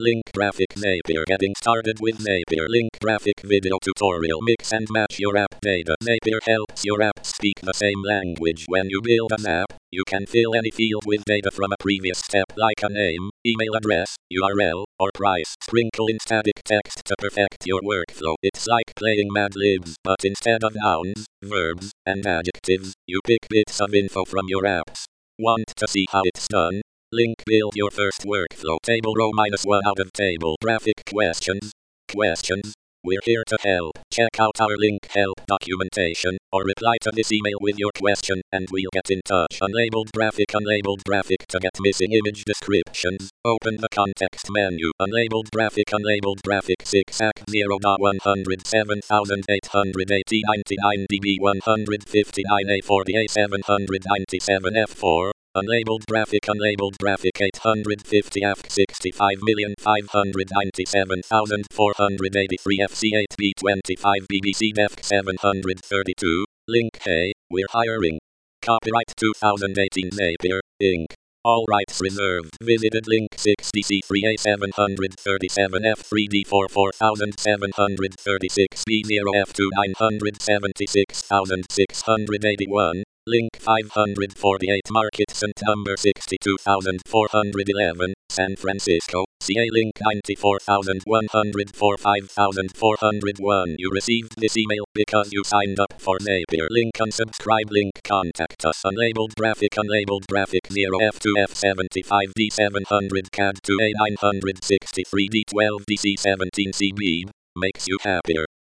Link graphic Napier. Getting started with Napier. Link graphic video tutorial. Mix and match your app data. Napier helps your app speak the same language. When you build an app, you can fill any field with data from a previous step like a name, email address, URL, or price. Sprinkle in static text to perfect your workflow. It's like playing Mad Libs, but instead of nouns, verbs, and adjectives, you pick bits of info from your apps. Want to see how it's done? Link build your first workflow. Table row -1 out of table. Graphic questions. We're here to help. Check out our link help documentation, or reply to this email with your question, and we'll get in touch. Unlabeled graphic to get missing image descriptions. Open the context menu. Unlabeled graphic 6 AC 0.107,880 99 dB 159 A40 A797 F4. Unlabeled graphic 850 AFC 65,597,483 FC8 B25 BBC Def 732. Link. Hey, we're hiring. Copyright 2018 Napier, Inc. All rights reserved. Visited link 6DC3A 737 F3D4 4736 B0 F2 976,681. Link 548 Marketson number 62411, San Francisco, CA link 94104 5401. You received this email because you signed up for Napier. Link unsubscribe. Link contact us. Unlabeled graphic 0 F2 F75 D700 CAD 2A 963 D12 DC17 CB makes you happier.